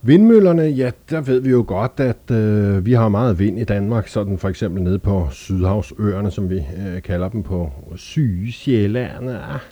Vindmøllerne, ja, der ved vi jo godt, at vi har meget vind i Danmark, sådan for eksempel nede på Sydhavsøerne, som vi kalder dem på Sydsjælland.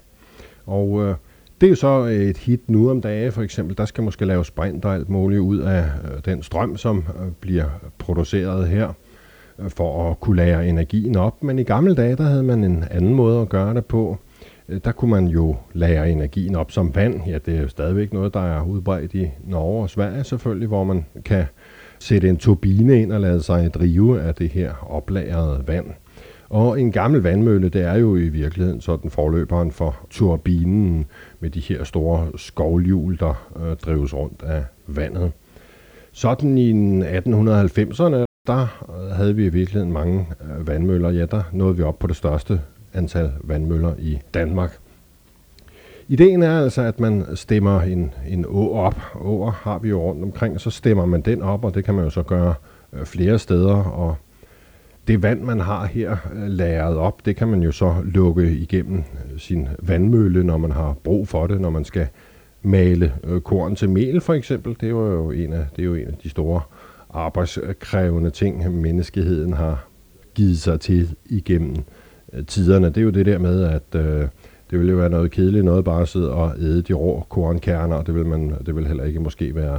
Og det er jo så et hit nu om dagen, for eksempel. Der skal måske laves brint og alt muligt ud af den strøm, som bliver produceret her, for at kunne lagre energien op. Men i gamle dage, der havde man en anden måde at gøre det på. Der kunne man jo lagre energien op som vand. Ja, det er jo stadigvæk noget, der er udbredt i Norge og Sverige selvfølgelig, hvor man kan sætte en turbine ind og lade sig drive af det her oplagrede vand. Og en gammel vandmølle, det er jo i virkeligheden sådan forløberen for turbinen med de her store skovlhjul, der drives rundt af vandet. Sådan i 1890'erne, der havde vi i virkeligheden mange vandmøller. Ja, der nåede vi op på det største antal vandmøller i Danmark. Ideen er altså, at man stemmer en å op. Åer har vi jo rundt omkring, så stemmer man den op, og det kan man jo så gøre flere steder. Og det vand, man har her lagret op, det kan man jo så lukke igennem sin vandmølle, når man har brug for det, når man skal male korn til mel for eksempel. Det er jo en af de store arbejdskrævende ting, menneskeheden har givet sig til igennem tiderne. Det er jo det der med, at det ville jo være noget kedeligt, noget bare at sidde og æde de rå kornkerner, og det vil heller ikke måske være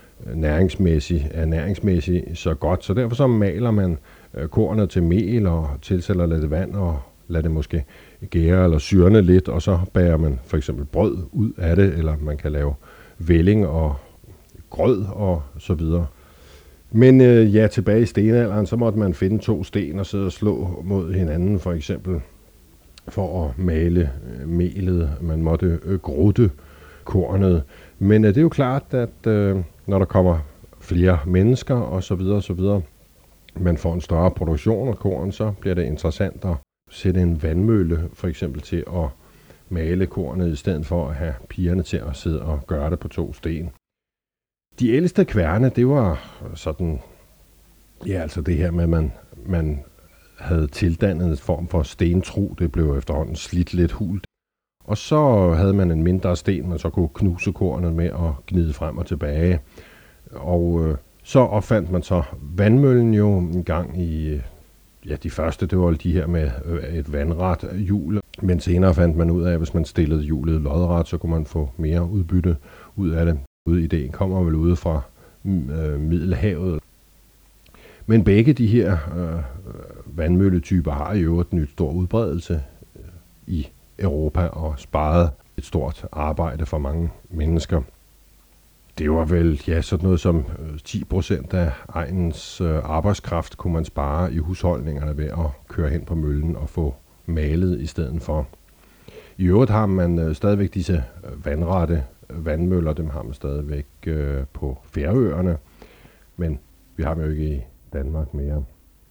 ernæringsmæssigt så godt. Så derfor så maler man kornet til mel og tilsætter lidt vand og lader det måske gære eller syrne lidt, og så bager man for eksempel brød ud af det, eller man kan lave velling og grød og så videre. Men ja, tilbage i stenalderen, så måtte man finde 2 sten og sidde og slå mod hinanden for eksempel, for at male melet. Man måtte grutte kornet. Men det er jo klart, at når der kommer flere mennesker og så videre, man får en større produktion af korn, så bliver det interessant at sætte en vandmølle for eksempel til at male kornet, i stedet for at have pigerne til at sidde og gøre det på 2 sten. De ældste kværne, det var sådan, ja, altså det her med, at man havde tildannet en form for stentru. Det blev efterhånden slidt lidt hult. Og så havde man en mindre sten, man så kunne knuse kornet med og gnide frem og tilbage. Og så opfandt man så vandmøllen jo en gang i, ja, de første, det var de her med et vandret hjul. Men senere fandt man ud af, at hvis man stillede hjulet lodret, så kunne man få mere udbytte ud af det. Ideen kommer vel ude fra Middelhavet. Men begge de her vandmølletyper har jo et nyt stor udbredelse i Europa og sparet et stort arbejde for mange mennesker. Det var vel sådan noget som 10% af egnens arbejdskraft kunne man spare i husholdningerne ved at køre hen på møllen og få malet i stedet for. I øvrigt har man stadigvæk disse vandrette vandmøller, dem har man stadigvæk på Færøerne, men vi har dem jo ikke i Danmark mere.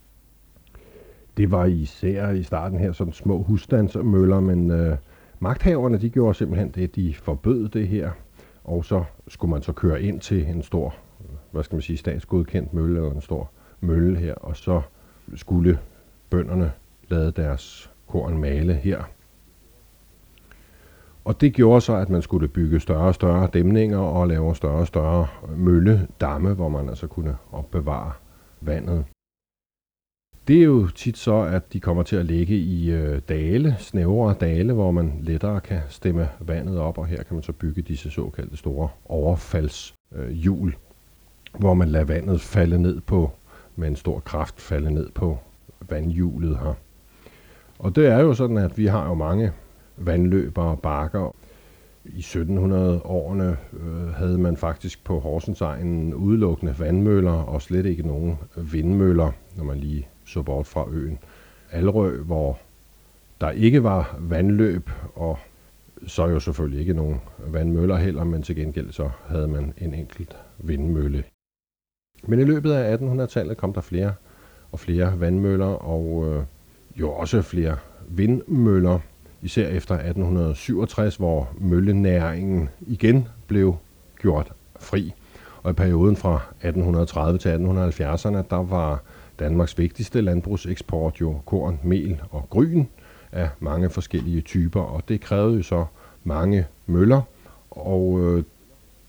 Det var især i starten her sådan små husstandsmøller, men magthaverne, de gjorde simpelthen det, de forbød det her, og så skulle man så køre ind til en stor, statsgodkendt mølle, eller en stor mølle her, og så skulle bønderne lade deres korn male her. Og det gjorde så, at man skulle bygge større og større dæmninger og lave større og større mølledamme, hvor man altså kunne opbevare vandet. Det er jo tit så, at de kommer til at ligge i dale, snævre dale, hvor man lettere kan stemme vandet op, og her kan man så bygge disse såkaldte store overfaldshjul, hvor man lader vandet falde ned på, med en stor kraft falde ned på vandhjulet her. Og det er jo sådan, at vi har jo mange vandløber og bakker. I 1700-årene havde man faktisk på Horsensegnen udelukkende vandmøller og slet ikke nogen vindmøller, når man lige så bort fra øen Allerø, hvor der ikke var vandløb, og så jo selvfølgelig ikke nogen vandmøller heller, men til gengæld så havde man en enkelt vindmølle. Men i løbet af 1800-tallet kom der flere og flere vandmøller, og jo også flere vindmøller, især efter 1867, hvor møllenæringen igen blev gjort fri. Og i perioden fra 1830 til 1870'erne, der var Danmarks vigtigste landbrugseksport jo korn, mel og gryn af mange forskellige typer, og det krævede jo så mange møller. Og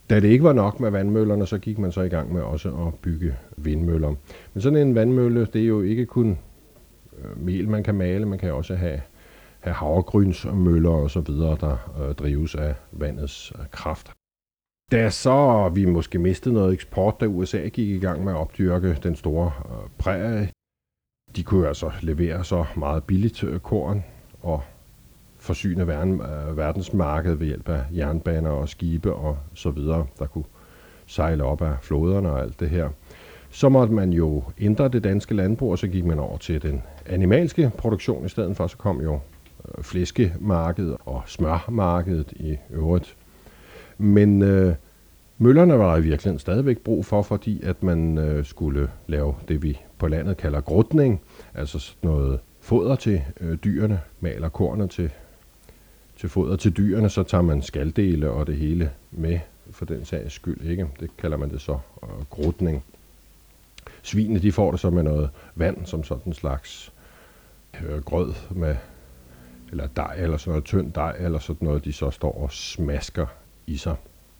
Da det ikke var nok med vandmøllerne, så gik man så i gang med også at bygge vindmøller. Men sådan en vandmølle, det er jo ikke kun mel, man kan male. Man kan også have havregrynsmøller og så videre, der drives af vandets kraft. Da så vi måske mistede noget eksport, da USA gik i gang med at opdyrke den store prærie, de kunne altså levere så meget billigt korn og forsyne verdensmarkedet ved hjælp af jernbaner og skibe og så videre, der kunne sejle op af floderne og alt det her. Så måtte man jo ændre det danske landbrug, og så gik man over til den animalske produktion i stedet for. Så kom jo flæskemarkedet og smørmarkedet i øvrigt. Men møllerne var der i virkeligheden stadigvæk brug for, fordi at man skulle lave det, vi på landet kalder grutning, altså sådan noget foder til dyrene, maler kornet til foder til dyrene, så tager man skaldele og det hele med for den sags skyld, ikke? Det kalder man det så grutning. Svinene, de får det så med noget vand, som sådan en slags grød med, eller dej, eller sådan noget tynd dej, eller sådan noget, de så står og smasker i sig.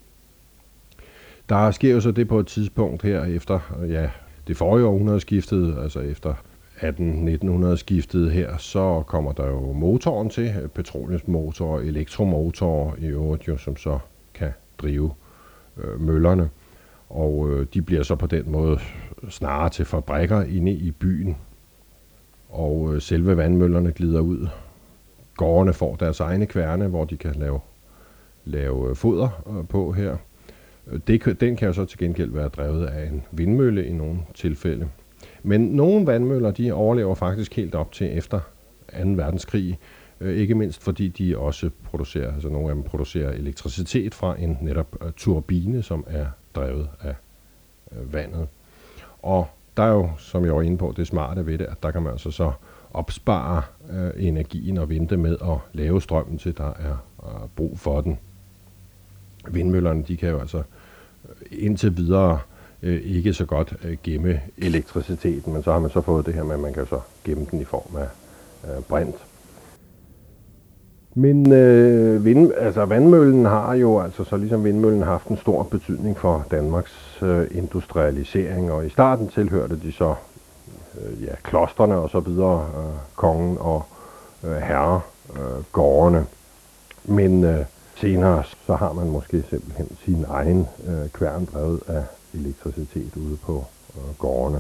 Der sker jo så det på et tidspunkt her efter, det forrige århundredeskiftet, altså efter 1800-1900-skiftet her, så kommer der jo motoren til, petroleumsmotorer, elektromotorer i øvrigt jo, som så kan drive møllerne. Og de bliver så på den måde snarere til fabrikker inde i byen, og selve vandmøllerne glider ud. Gårdene får deres egne kværne, hvor de kan lave foder på her. Den kan jo så til gengæld være drevet af en vindmølle i nogle tilfælde. Men nogle vandmøller, de overlever faktisk helt op til efter 2. verdenskrig. Ikke mindst fordi de også producerer, altså nogle af dem producerer elektricitet fra en netop turbine, som er drevet af vandet. Og der er jo, som jeg var inde på, det smarte ved det, at der kan man altså så opspare energien og vente med at lave strømmen til, der er brug for den. Vindmøllerne, de kan jo altså indtil videre ikke så godt gemme elektriciteten, men så har man så fået det her med, at man kan så gemme den i form af brint. Men vandmøllen har jo altså så ligesom vindmøllen haft en stor betydning for Danmarks industrialisering, og i starten tilhørte de så klostrene og så videre, kongen og herregårdene. Men senere så har man måske simpelthen sin egen kværn drevet af elektricitet ude på gårdene.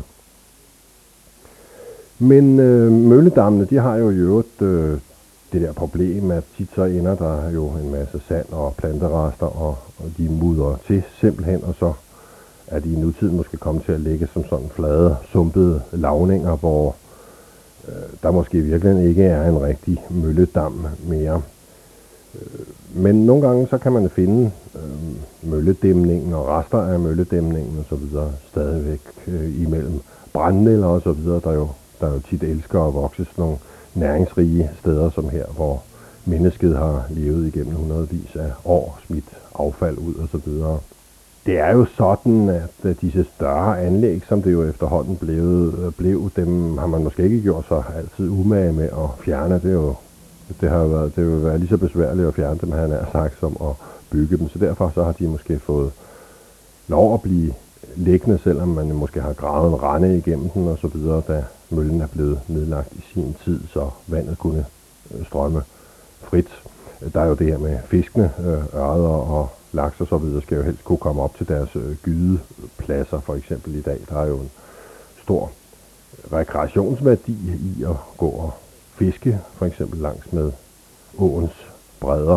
Men mølledammene, de har jo i øvrigt det der problem, at tit så ender der jo en masse sand og planterester, og de mudrer til simpelthen, og så er de i nutiden måske kommet til at ligge som sådan flade, sumpede lavninger, hvor der måske i virkeligheden ikke er en rigtig mølledam mere. Men nogle gange så kan man finde mølledæmningen og rester af mølledæmningen og så videre stadigvæk imellem brændenælder og så videre, der jo tit elsker at vokse sådan nogle næringsrige steder som her, hvor mennesket har levet igennem hundredvis af år, smidt affald ud og så videre. Det er jo sådan, at disse større anlæg, som det jo efterhånden blev, dem har man måske ikke gjort sig altid umage med at fjerne. Det vil være lige så besværligt at fjerne dem, han har sagt, som at bygge dem. Så derfor så har de måske fået lov at blive liggende, selvom man måske har gravet en rende igennem den og så videre, da møllen er blevet nedlagt i sin tid, så vandet kunne strømme frit. Der er jo det her med fiskene, ørreder og laks og så videre, skal jo helst kunne komme op til deres gydepladser, for eksempel i dag. Der er jo en stor rekreationsværdi i at gå og fiske, for eksempel langs med åens bredder.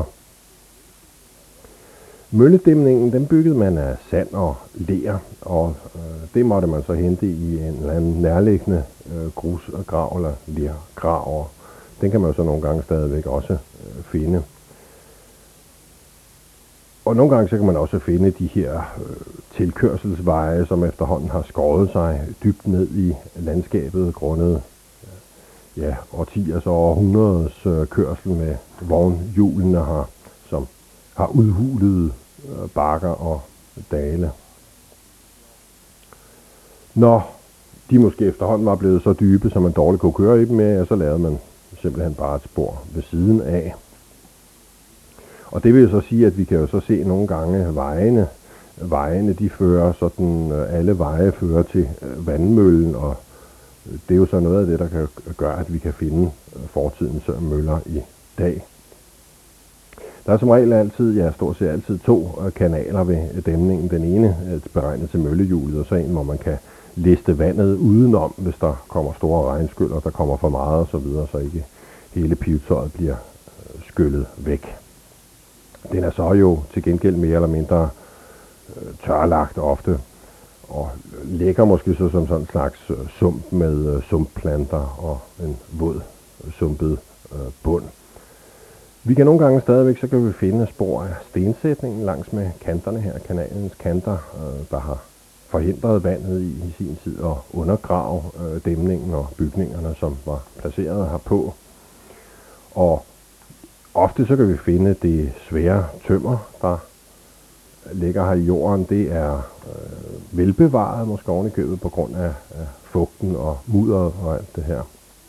Mølledæmningen, den byggede man af sand og ler, og det måtte man så hente i en eller anden nærliggende grusgrav eller lergrav. Den kan man jo så nogle gange stadigvæk også finde. Og nogle gange så kan man også finde de her tilkørselsveje, som efterhånden har skåret sig dybt ned i landskabet grundet årtiers og århundreders kørsel med vognhjulene her, som har udhulet bakker og dale. Når de måske efterhånden var blevet så dybe, som man dårligt kunne køre i dem med, så lavede man simpelthen bare et spor ved siden af. Og det vil jo så sige, at vi kan jo så se nogle gange vejene vejene, de fører sådan, alle veje fører til vandmøllen, og det er jo så noget af det, der kan gøre, at vi kan finde fortidens møller i dag. Der er som regel altid, ja stort set altid 2 kanaler ved dæmningen. Den ene er beregnet til møllehjulet, og så en, hvor man kan liste vandet udenom, hvis der kommer store regnskyl, og der kommer for meget osv., så ikke hele pivetøjet bliver skyllet væk. Den er så jo til gengæld mere eller mindre tørlagt ofte, og ligger måske så som sådan en slags sump med sumpplanter og en våd sumpet bund. Vi kan nogle gange stadigvæk, så kan vi finde spor af stensætningen langs med kanterne her, kanalens kanter, der har forhindret vandet i sin tid at undergrave dæmningen og bygningerne, som var placeret herpå. Og ofte så kan vi finde det svære tømmer, der ligger her i jorden. Det er velbevaret, måske oven i købet på grund af fugten og mudderet og alt det her.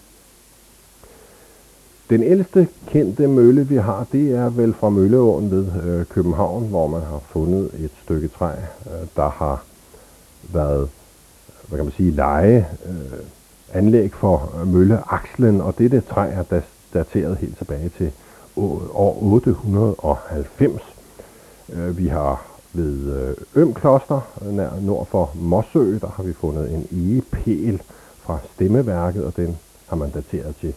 Den ældste kendte mølle, vi har, det er vel fra Mølleåen ved København, hvor man har fundet et stykke træ, der har været, hvad kan man sige, anlæg for mølleakslen, og dette træ er dateret helt tilbage til år 890. Vi har ved Ømkloster, nord for Mossø, der har vi fundet en egepæl fra stemmeværket, og den har man dateret til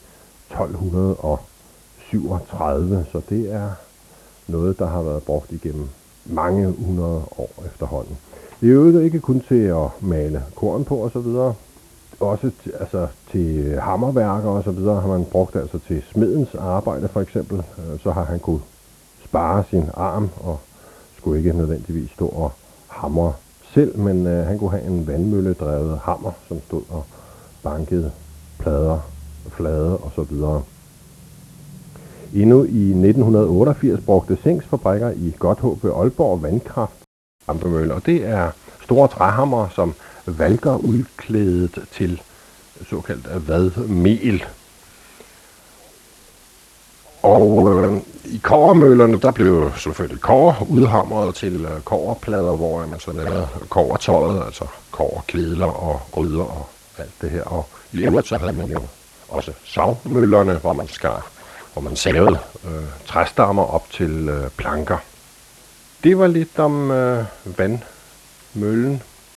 1237, så det er noget, der har været brugt igennem mange 100 år efterhånden. Det er jo ikke kun til at male korn på og så videre, også til hammerværker og så videre har man brugt altså til smedens arbejde for eksempel. Så har han kunne spare sin arm og skulle ikke nødvendigvis stå og hamre selv, men han kunne have en vandmølledrevet hammer, som stod og bankede plader, flade og så videre. Endnu i 1988 brugte Sings fabrikker i Godthåb ved Aalborg vandkraft dampemøller, og det er store træhammer, som valker udklædet til såkaldt vadmel. Og i kobbermøllerne, der blev selvfølgelig kobber udhamret til kobberplader, hvor man så lavede kobbertøjet, altså kobberkedler og gryder og alt det her. Og i øvrigt så havde man jo også savmøllerne, hvor man savede træstammer op til planker. Det var lidt om vandmøllen.